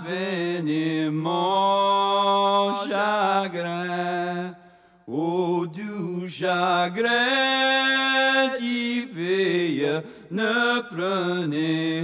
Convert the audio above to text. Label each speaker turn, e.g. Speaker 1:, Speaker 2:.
Speaker 1: avenir mon chagrin. Ô doux chagrin qui veille, ne prenez